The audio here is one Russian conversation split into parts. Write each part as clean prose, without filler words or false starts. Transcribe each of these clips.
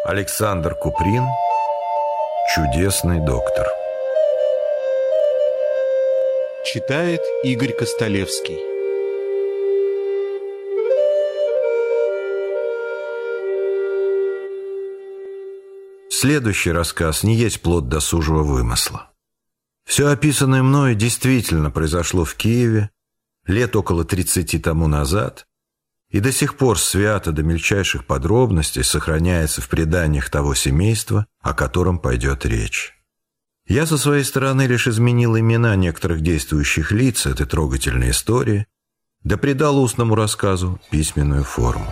Александр Куприн. Чудесный доктор. Читает Игорь Костолевский. Следующий рассказ не есть плод досужего вымысла. Все описанное мною действительно произошло в Киеве лет около 30 тому назад и до сих пор свято до мельчайших подробностей сохраняется в преданиях того семейства, о котором пойдет речь. Я со своей стороны лишь изменил имена некоторых действующих лиц этой трогательной истории, да придал устному рассказу письменную форму.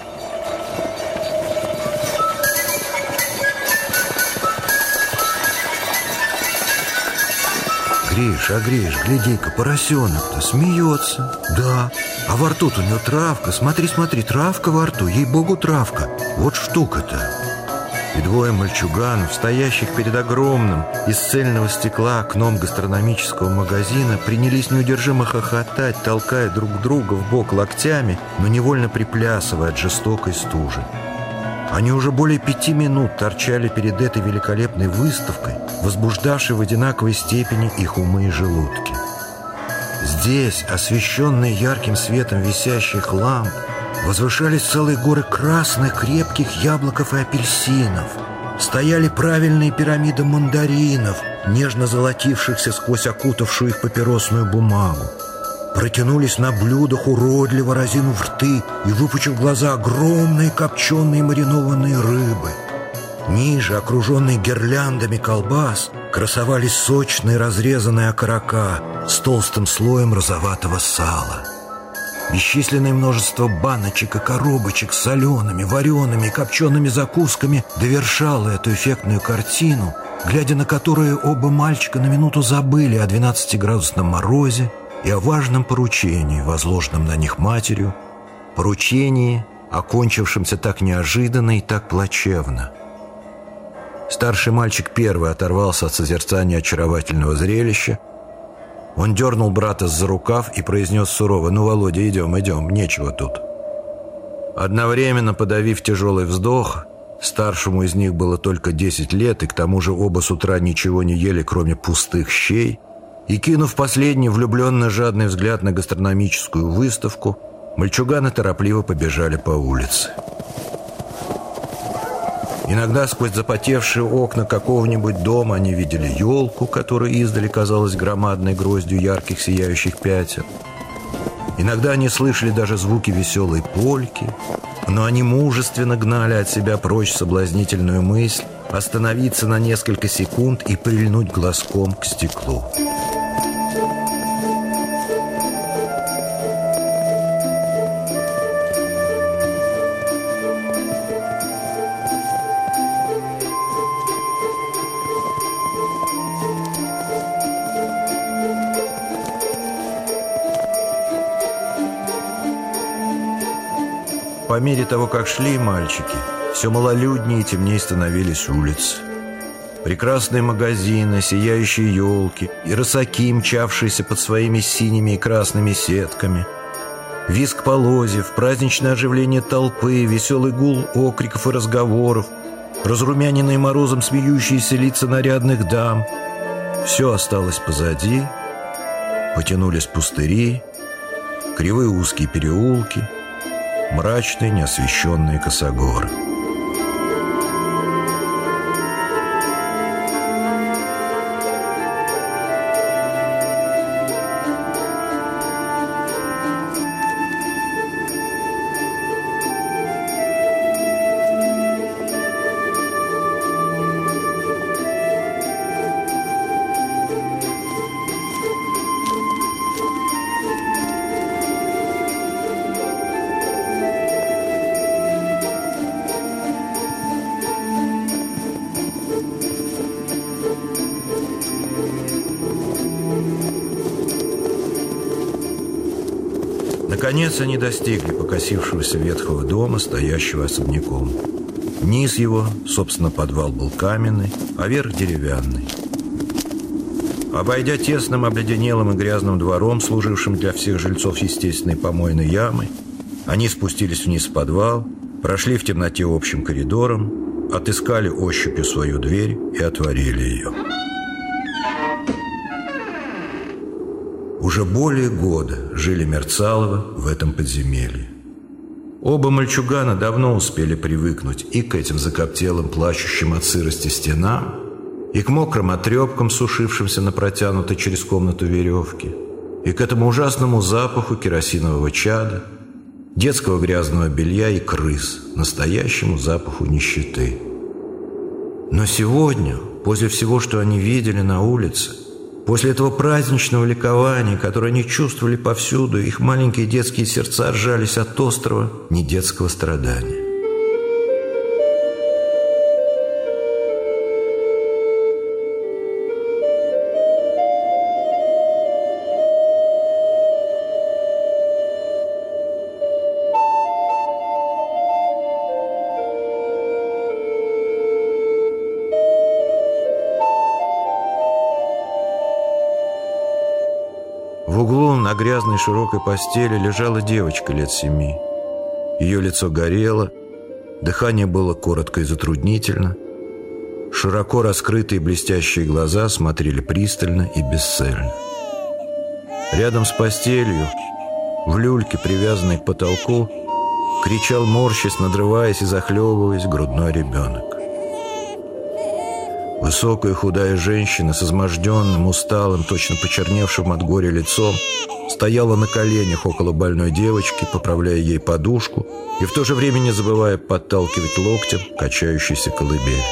Гриш, гляди-ка, поросенок-то смеется. Да, а во рту-то у него травка. Смотри, травка во рту, ей-богу, травка. Вот штука-то. И двое мальчуганов, стоящих перед огромным из цельного стекла окном гастрономического магазина, принялись неудержимо хохотать, толкая друг друга в бок локтями, но невольно приплясывая от жестокой стужи. Они уже более 5 минут торчали перед этой великолепной выставкой, возбуждавшей в одинаковой степени их умы и желудки. Здесь, освещенные ярким светом висящих ламп, возвышались целые горы красных крепких яблоков и апельсинов. Стояли правильные пирамиды мандаринов, нежно золотившихся сквозь окутавшую их папиросную бумагу. Протянулись на блюдах, уродливо разинув рты и выпучив глаза, огромные копченые маринованные рыбы. Ниже, окруженные гирляндами колбас, красовались сочные разрезанные окорока с толстым слоем розоватого сала. Бесчисленное множество баночек и коробочек с солеными, вареными и копчеными закусками довершало эту эффектную картину, глядя на которую оба мальчика на минуту забыли о 12-градусном морозе и о важном поручении, возложенном на них матерью, поручении, окончившемся так неожиданно и так плачевно. Старший мальчик первый оторвался от созерцания очаровательного зрелища. Он дернул брата за рукав и произнес сурово: «Ну, Володя, идем, нечего тут». Одновременно подавив тяжелый вздох, старшему из них было только 10 лет, и к тому же оба с утра ничего не ели, кроме пустых щей, и, кинув последний влюбленно жадный взгляд на гастрономическую выставку, мальчуганы торопливо побежали по улице. Иногда сквозь запотевшие окна какого-нибудь дома они видели елку, которая издали казалась громадной гроздью ярких сияющих пятен. Иногда они слышали даже звуки веселой польки, но они мужественно гнали от себя прочь соблазнительную мысль остановиться на несколько секунд и прильнуть глазком к стеклу. По мере того, как шли мальчики, все малолюднее и темнее становились улицы. Прекрасные магазины, сияющие елки и рысаки, мчавшиеся под своими синими и красными сетками, визг полозьев, праздничное оживление толпы, веселый гул окриков и разговоров, разрумяненные морозом смеющиеся лица нарядных дам — все осталось позади. Потянулись пустыри, кривые узкие переулки, мрачные неосвещенные косогоры. Наконец они достигли покосившегося ветхого дома, стоящего особняком. Низ его, собственно, подвал был каменный, а верх деревянный. Обойдя тесным, обледенелым и грязным двором, служившим для всех жильцов естественной помойной ямой, они спустились вниз в подвал, прошли в темноте общим коридором, отыскали ощупью свою дверь и отворили ее. Уже более года жили Мерцаловы в этом подземелье. Оба мальчугана давно успели привыкнуть и к этим закоптелым, плачущим от сырости стенам, и к мокрым отрепкам, сушившимся на протянутой через комнату веревке, и к этому ужасному запаху керосинового чада, детского грязного белья и крыс, настоящему запаху нищеты. Но сегодня, после всего, что они видели на улице, после этого праздничного ликования, которое они чувствовали повсюду, их маленькие детские сердца сжались от острого, недетского страдания. В углу на грязной широкой постели лежала девочка лет 7. Ее лицо горело, дыхание было коротко и затруднительно. Широко раскрытые блестящие глаза смотрели пристально и бесцельно. Рядом с постелью, в люльке, привязанной к потолку, кричал, морщась, надрываясь и захлебываясь, грудной ребенок. Высокая худая женщина с изможденным, усталым, точно почерневшим от горя лицом стояла на коленях около больной девочки, поправляя ей подушку и в то же время не забывая подталкивать локтем качающийся колыбель.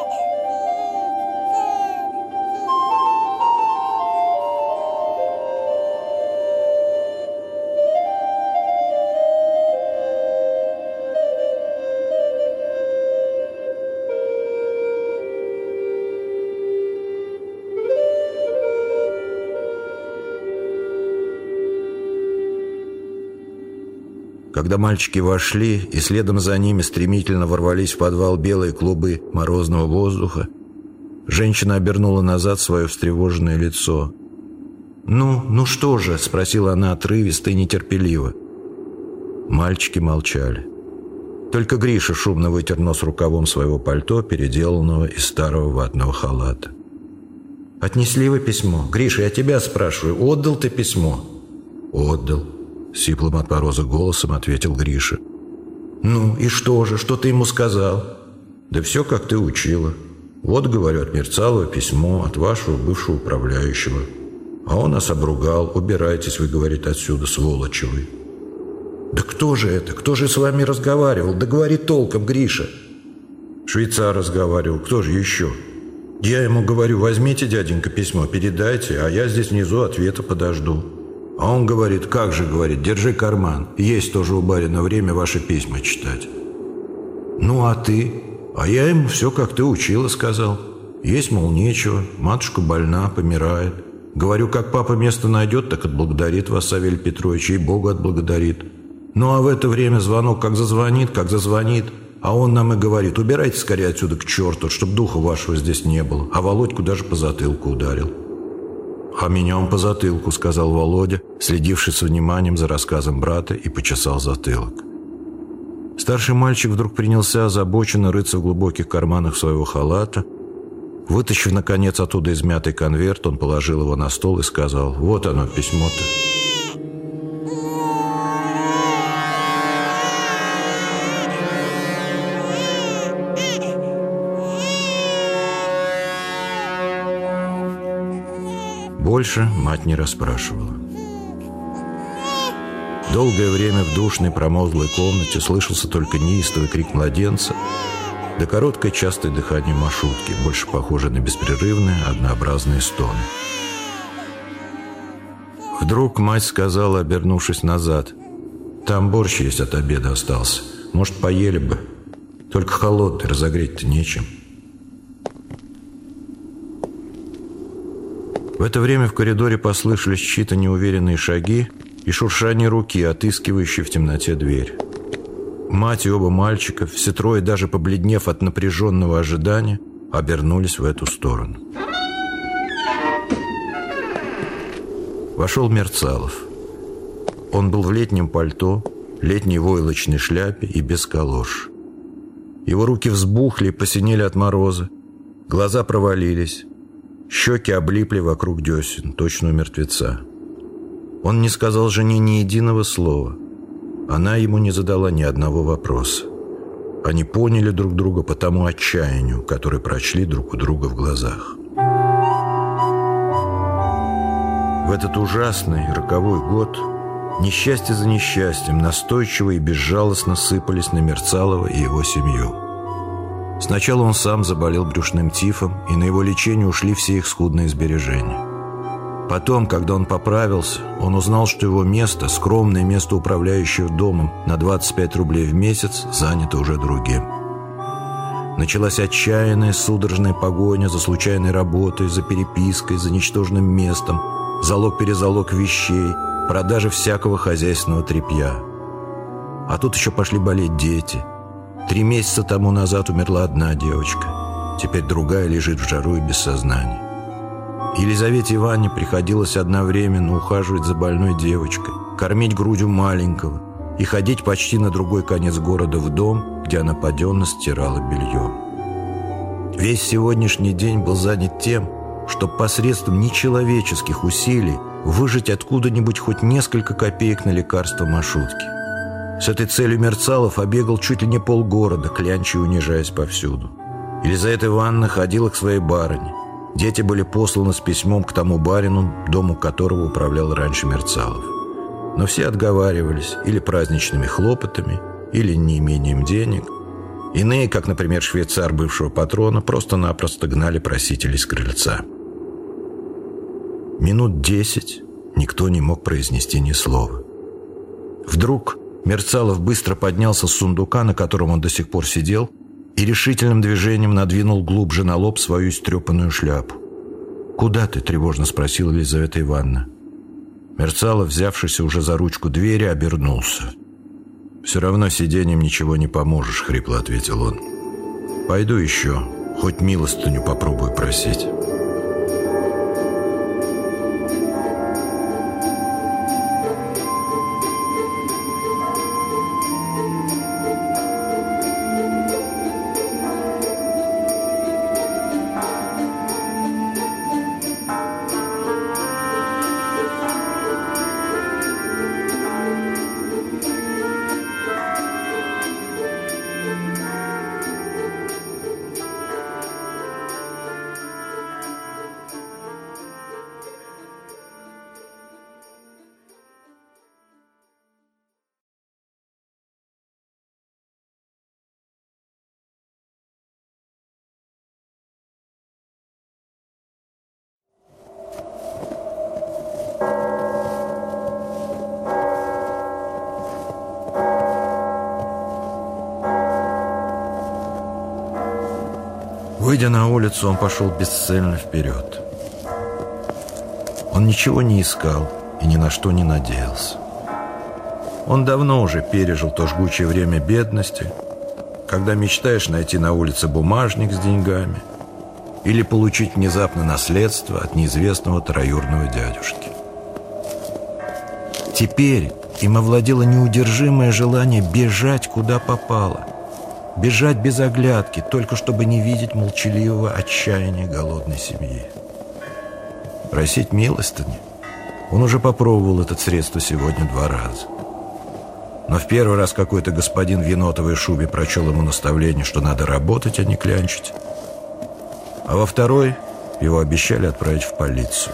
Когда мальчики вошли, и следом за ними стремительно ворвались в подвал белые клубы морозного воздуха, женщина обернула назад свое встревоженное лицо. «Ну что же?» – спросила она отрывисто и нетерпеливо. Мальчики молчали. Только Гриша шумно вытер нос рукавом своего пальто, переделанного из старого ватного халата. «Отнесли вы письмо? Гриша, я тебя спрашиваю, отдал ты письмо?» «Отдал», — сиплым от мороза голосом ответил Гриша. «Ну и что же? Что ты ему сказал?» «Да все, как ты учила. Вот, говорю, от Мерцалова письмо от вашего бывшего управляющего. А он нас обругал. Убирайтесь, вы, говорит, отсюда, сволочи вы». «Да кто же это? Кто же с вами разговаривал? Да говори толком, Гриша». «Швейцар разговаривал. Кто же еще?» «Я ему говорю, возьмите, дяденька, письмо, передайте, а я здесь внизу ответа подожду». А он говорит, как же, говорит, держи карман. Есть тоже у барина время ваши письма читать. Ну, а ты? А я ему все, как ты учила, сказал. Есть, мол, нечего, матушка больна, помирает. Говорю, как папа место найдет, так отблагодарит вас, Савелий Петрович, и Богу отблагодарит. Ну, а в это время звонок как зазвонит, а он нам и говорит, убирайте скорее отсюда к черту, чтоб духа вашего здесь не было. А Володьку даже по затылку ударил. «А меня он по затылку», — сказал Володя, следивший с вниманием за рассказом брата, и почесал затылок. Старший мальчик вдруг принялся озабоченно рыться в глубоких карманах своего халата. Вытащив, наконец, оттуда измятый конверт, он положил его на стол и сказал, «Вот оно, письмо-то». Больше мать не расспрашивала. Долгое время в душной промозглой комнате слышался только неистовый крик младенца да короткое частое дыхание Машутки, больше похожее на беспрерывные однообразные стоны. Вдруг мать сказала, обернувшись назад, «Там борщ есть от обеда остался. Может, поели бы. Только холодный, разогреть-то нечем». В это время в коридоре послышались чьи-то неуверенные шаги и шуршание руки, отыскивающей в темноте дверь. Мать и оба мальчика, все трое, даже побледнев от напряженного ожидания, обернулись в эту сторону. Вошел Мерцалов. Он был в летнем пальто, летней войлочной шляпе и без калош. Его руки взбухли и посинели от мороза. Глаза провалились. Щеки облипли вокруг десен, точно у мертвеца. Он не сказал жене ни единого слова. Она ему не задала ни одного вопроса. Они поняли друг друга по тому отчаянию, которое прочли друг у друга в глазах. В этот ужасный роковой год несчастье за несчастьем настойчиво и безжалостно сыпались на Мерцалова и его семью. Сначала он сам заболел брюшным тифом, и на его лечение ушли все их скудные сбережения. Потом, когда он поправился, он узнал, что его место, скромное место управляющего домом на 25 рублей в месяц, занято уже другим. Началась отчаянная судорожная погоня за случайной работой, за перепиской, за ничтожным местом, залог-перезалог вещей, продажа всякого хозяйственного тряпья. А тут еще пошли болеть дети. 3 месяца тому назад умерла одна девочка. Теперь другая лежит в жару и без сознания. Елизавете Ивановне приходилось одновременно ухаживать за больной девочкой, кормить грудью маленького и ходить почти на другой конец города в дом, где она паденно стирала белье. Весь сегодняшний день был занят тем, чтобы посредством нечеловеческих усилий выжать откуда-нибудь хоть несколько копеек на лекарство Машутки. С этой целью Мерцалов обегал чуть ли не полгорода, клянча и унижаясь повсюду. Елизавета Ивановна ходила к своей барыне. Дети были посланы с письмом к тому барину, дому которого управлял раньше Мерцалов. Но все отговаривались или праздничными хлопотами, или неимением денег. Иные, как, например, швейцар бывшего патрона, просто-напросто гнали просителей с крыльца. Минут 10 никто не мог произнести ни слова. Вдруг Мерцалов быстро поднялся с сундука, на котором он до сих пор сидел, и решительным движением надвинул глубже на лоб свою истрепанную шляпу. «Куда ты?» – тревожно спросила Елизавета Ивановна. Мерцалов, взявшийся уже за ручку двери, обернулся. «Все равно сиденьем ничего не поможешь», – хрипло ответил он. «Пойду еще, хоть милостыню попробую просить». Выйдя на улицу, он пошел бесцельно вперед. Он ничего не искал и ни на что не надеялся. Он давно уже пережил то жгучее время бедности, когда мечтаешь найти на улице бумажник с деньгами или получить внезапно наследство от неизвестного троюродного дядюшки. Теперь им овладело неудержимое желание бежать, куда попало. Бежать без оглядки, только чтобы не видеть молчаливого отчаяния голодной семьи. Просить милостыни. Он уже попробовал это средство сегодня 2 раза. Но в первый раз какой-то господин в енотовой шубе прочел ему наставление, что надо работать, а не клянчить. А во второй его обещали отправить в полицию.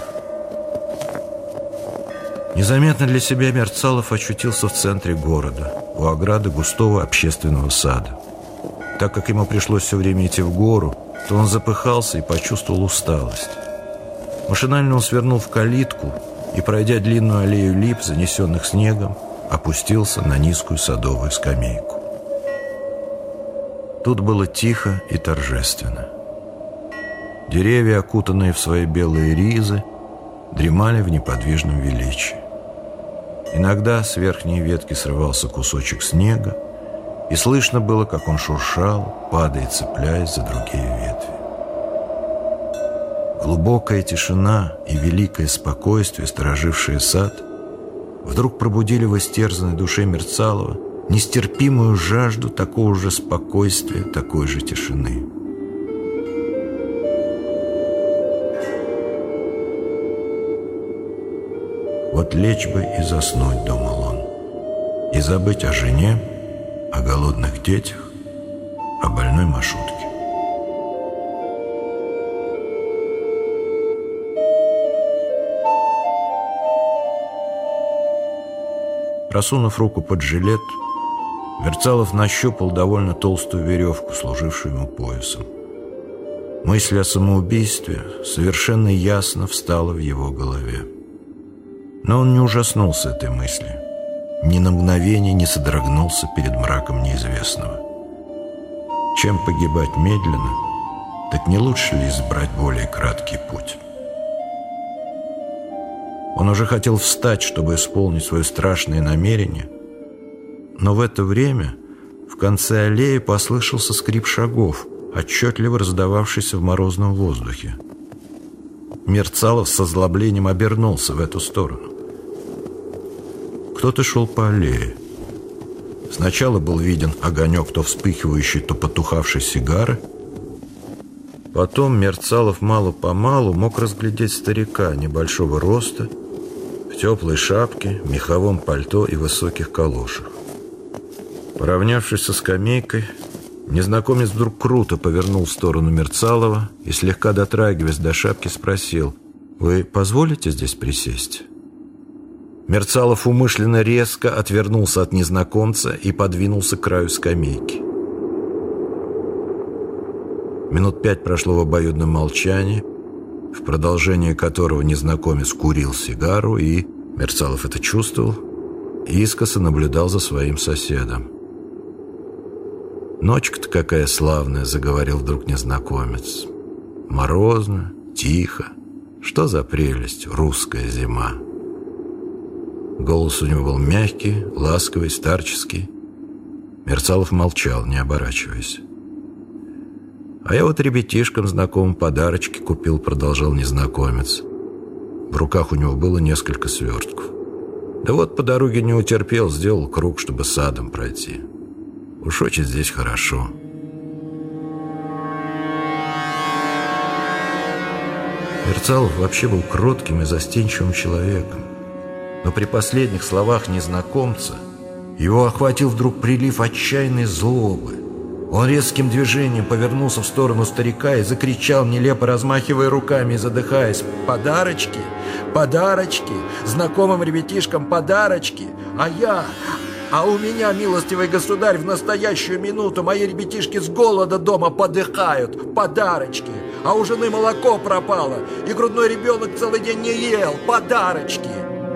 Незаметно для себя Мерцалов очутился в центре города, у ограды густого общественного сада. Так как ему пришлось все время идти в гору, то он запыхался и почувствовал усталость. Машинально он свернул в калитку и, пройдя длинную аллею лип, занесенных снегом, опустился на низкую садовую скамейку. Тут было тихо и торжественно. Деревья, окутанные в свои белые ризы, дремали в неподвижном величии. Иногда с верхней ветки срывался кусочек снега, и слышно было, как он шуршал, падая, цепляясь за другие ветви. Глубокая тишина и великое спокойствие, сторожившие сад, вдруг пробудили в истерзанной душе Мерцалова нестерпимую жажду такого же спокойствия, такой же тишины. Вот лечь бы и заснуть, думал он, и забыть о жене, о голодных детях, о больной Машутке. Просунув руку под жилет, Мерцалов нащупал довольно толстую веревку, служившую ему поясом. Мысль о самоубийстве совершенно ясно встала в его голове. Но он не ужаснулся этой мысли, ни на мгновение не содрогнулся перед мраком неизвестного. Чем погибать медленно, так не лучше ли избрать более краткий путь? Он уже хотел встать, чтобы исполнить свое страшное намерение, но в это время в конце аллеи послышался скрип шагов, отчетливо раздававшийся в морозном воздухе. Мерцалов с озлоблением обернулся в эту сторону. Кто-то шел по аллее. Сначала был виден огонек то вспыхивающей, то потухавшей сигары. Потом Мерцалов мало-помалу мог разглядеть старика небольшого роста, в теплой шапке, меховом пальто и высоких калошах. Поравнявшись со скамейкой, незнакомец вдруг круто повернул в сторону Мерцалова и, слегка дотрагиваясь до шапки, спросил: «Вы позволите здесь присесть?» Мерцалов умышленно резко отвернулся от незнакомца и подвинулся к краю скамейки. Минут 5 прошло в обоюдном молчании, в продолжение которого незнакомец курил сигару и, Мерцалов это чувствовал, искоса наблюдал за своим соседом. «Ночка-то какая славная», — заговорил вдруг незнакомец. «Морозно, тихо. Что за прелесть, русская зима». Голос у него был мягкий, ласковый, старческий. Мерцалов молчал, не оборачиваясь. «А я вот ребятишкам знакомым подарочки купил», — продолжал незнакомец. В руках у него было несколько свертков. «Да вот по дороге не утерпел, сделал круг, чтобы садом пройти. Уж очень здесь хорошо». Мерцалов вообще был кротким и застенчивым человеком. Но при последних словах незнакомца его охватил вдруг прилив отчаянной злобы. Он резким движением повернулся в сторону старика и закричал, нелепо размахивая руками и задыхаясь: «Подарочки! Подарочки! Знакомым ребятишкам подарочки! А у меня, милостивый государь, в настоящую минуту мои ребятишки с голода дома подыхают! Подарочки! А у жены молоко пропало, и грудной ребенок целый день не ел! Подарочки!»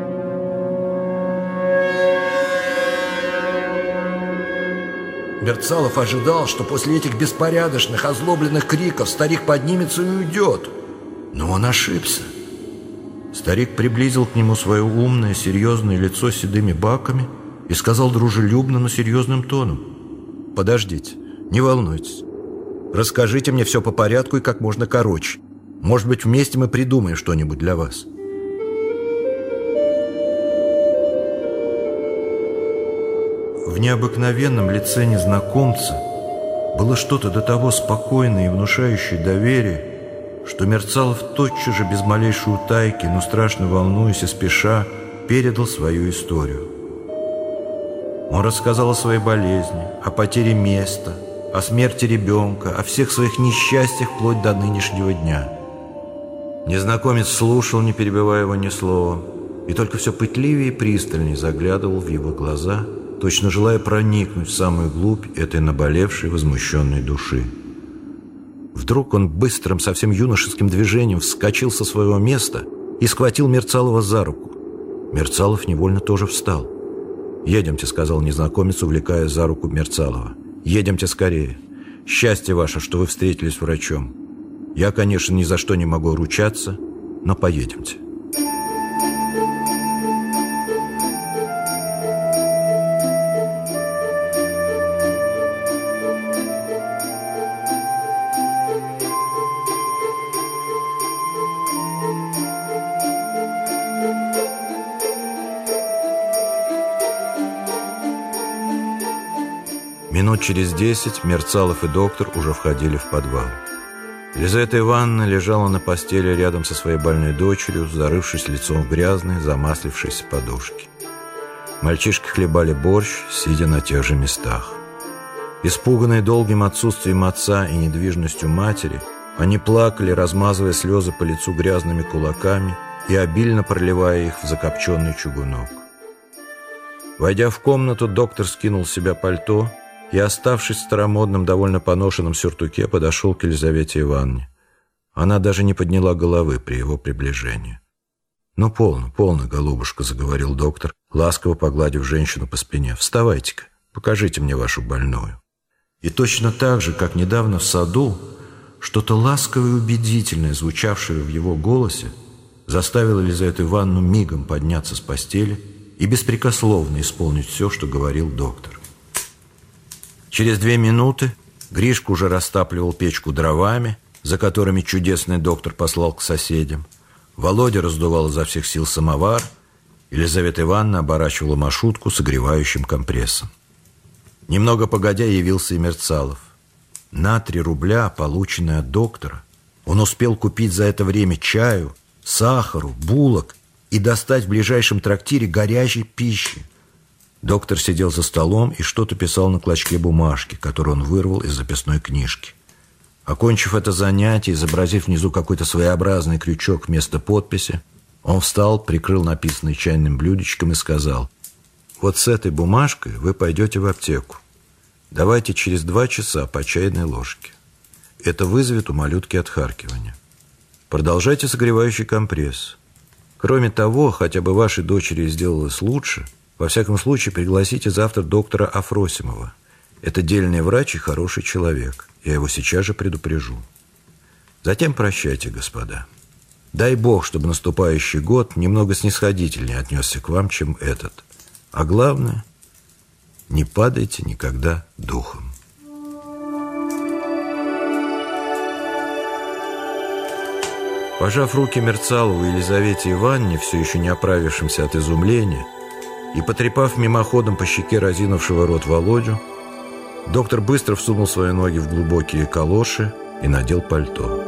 Мерцалов ожидал, что после этих беспорядочных, озлобленных криков старик поднимется и уйдет. Но он ошибся. Старик приблизил к нему свое умное, серьезное лицо с седыми баками и сказал дружелюбно, но серьезным тоном: «Подождите, не волнуйтесь. Расскажите мне все по порядку и как можно короче. Может быть, вместе мы придумаем что-нибудь для вас». В необыкновенном лице незнакомца было что-то до того спокойное и внушающее доверие, что Мерцалов тотчас же, без малейшей утайки, но страшно волнуясь и спеша, передал свою историю. Он рассказал о своей болезни, о потере места, о смерти ребенка, о всех своих несчастьях вплоть до нынешнего дня. Незнакомец слушал, не перебивая его ни словом, и только все пытливее и пристальнее заглядывал в его глаза, точно желая проникнуть в самую глубь этой наболевшей, возмущенной души. Вдруг он быстрым, совсем юношеским движением вскочил со своего места и схватил Мерцалова за руку. Мерцалов невольно тоже встал. «Едемте», — сказал незнакомец, увлекая за руку Мерцалова. «Едемте скорее. Счастье ваше, что вы встретились с врачом. Я, конечно, ни за что не могу ручаться, но поедемте». Минут через 10 Мерцалов и доктор уже входили в подвал. Елизавета Ивановна лежала на постели рядом со своей больной дочерью, зарывшись лицом в грязные, замаслившиеся подушки. Мальчишки хлебали борщ, сидя на тех же местах. Испуганные долгим отсутствием отца и недвижностью матери, они плакали, размазывая слезы по лицу грязными кулаками и обильно проливая их в закопченный чугунок. Войдя в комнату, доктор скинул с себя пальто и, оставшись в старомодном, довольно поношенном сюртуке, подошел к Елизавете Ивановне. Она даже не подняла головы при его приближении. «Ну, полно, полно, голубушка», — заговорил доктор, ласково погладив женщину по спине. «Вставайте-ка, покажите мне вашу больную». И точно так же, как недавно в саду, что-то ласковое и убедительное, звучавшее в его голосе, заставило Елизавету Ивановну мигом подняться с постели и беспрекословно исполнить все, что говорил доктор. Через 2 минуты Гришка уже растапливал печку дровами, за которыми чудесный доктор послал к соседям. Володя раздувал изо всех сил самовар, Елизавета Ивановна оборачивала Машутку согревающим компрессом. Немного погодя явился и Мерцалов. На 3 рубля, полученные от доктора, он успел купить за это время чаю, сахару, булок и достать в ближайшем трактире горячей пищи. Доктор сидел за столом и что-то писал на клочке бумажки, который он вырвал из записной книжки. Окончив это занятие, изобразив внизу какой-то своеобразный крючок вместо подписи, он встал, прикрыл написанный чайным блюдечком и сказал: «Вот с этой бумажкой вы пойдете в аптеку. Давайте через 2 часа по чайной ложке. Это вызовет у малютки отхаркивание. Продолжайте согревающий компресс. Кроме того, хотя бы вашей дочери сделалось лучше, во всяком случае пригласите завтра доктора Афросимова. Это дельный врач и хороший человек. Я его сейчас же предупрежу. Затем прощайте, господа. Дай Бог, чтобы наступающий год немного снисходительнее отнесся к вам, чем этот. А главное, не падайте никогда духом». Пожав руки Мерцалову и Елизавете Ивановне, все еще не оправившимся от изумления, и потрепав мимоходом по щеке разинувшего рот Володю, доктор быстро всунул свои ноги в глубокие калоши и надел пальто.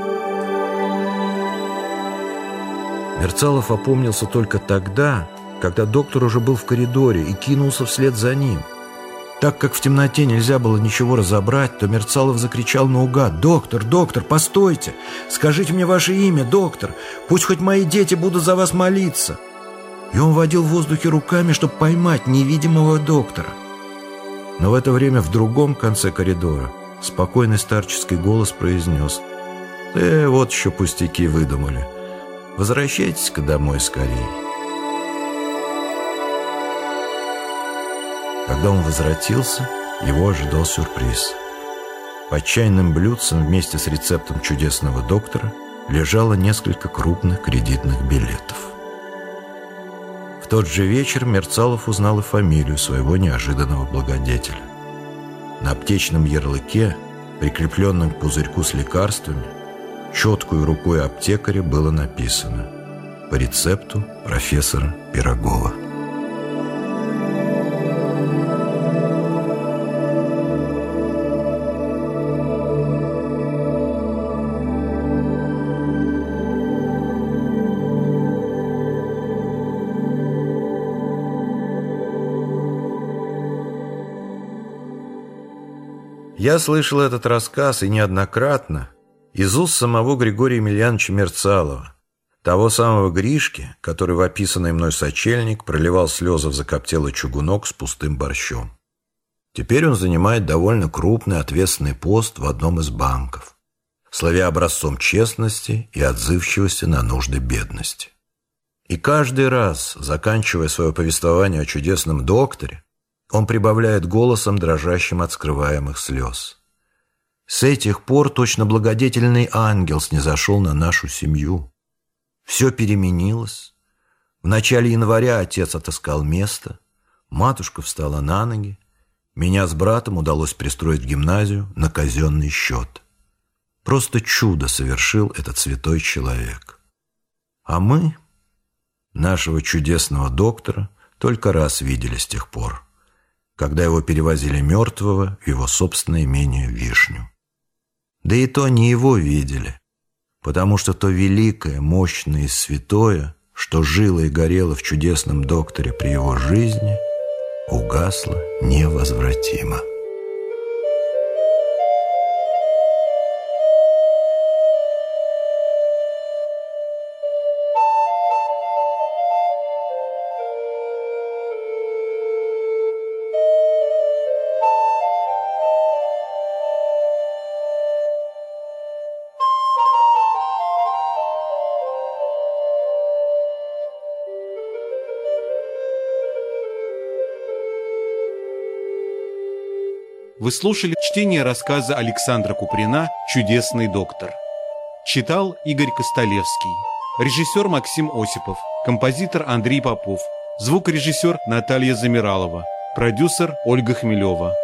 Мерцалов опомнился только тогда, когда доктор уже был в коридоре и кинулся вслед за ним. Так как в темноте нельзя было ничего разобрать, то Мерцалов закричал наугад: «Доктор, доктор, постойте! Скажите мне ваше имя, доктор! Пусть хоть мои дети будут за вас молиться!» И он водил в воздухе руками, чтобы поймать невидимого доктора. Но в это время в другом конце коридора спокойный старческий голос произнес: вот еще пустяки выдумали. Возвращайтесь-ка домой скорее». Когда он возвратился, его ожидал сюрприз. Под чайным блюдцем вместе с рецептом чудесного доктора лежало несколько крупных кредитных билетов. В тот же вечер Мерцалов узнал и фамилию своего неожиданного благодетеля. На аптечном ярлыке, прикрепленном к пузырьку с лекарствами, четкой рукой аптекаря было написано: «По рецепту профессора Пирогова». Я слышал этот рассказ и неоднократно из уст самого Григория Емельяновича Мерцалова, того самого Гришки, который в описанный мной сочельник проливал слезы в закоптелый чугунок с пустым борщом. Теперь он занимает довольно крупный ответственный пост в одном из банков, славя образцом честности и отзывчивости на нужды бедности. И каждый раз, заканчивая свое повествование о чудесном докторе, он прибавляет голосом, дрожащим от скрываемых слез: «С этих пор точно благодетельный ангел снизошел на нашу семью. Все переменилось. В начале января отец отыскал место, матушка встала на ноги, меня с братом удалось пристроить в гимназию на казенный счет. Просто чудо совершил этот святой человек. А мы, нашего чудесного доктора, только раз видели с тех пор. когда его перевозили мертвого в его собственное имение Вишню. Да и то не его видели, потому что то великое, мощное и святое, что жило и горело в чудесном докторе при его жизни, угасло невозвратимо. Вы слушали чтение рассказа Александра Куприна «Чудесный доктор». Читал Игорь Костолевский. Режиссер Максим Осипов. Композитор Андрей Попов. Звукорежиссер Наталья Замиралова. Продюсер Ольга Хмелева.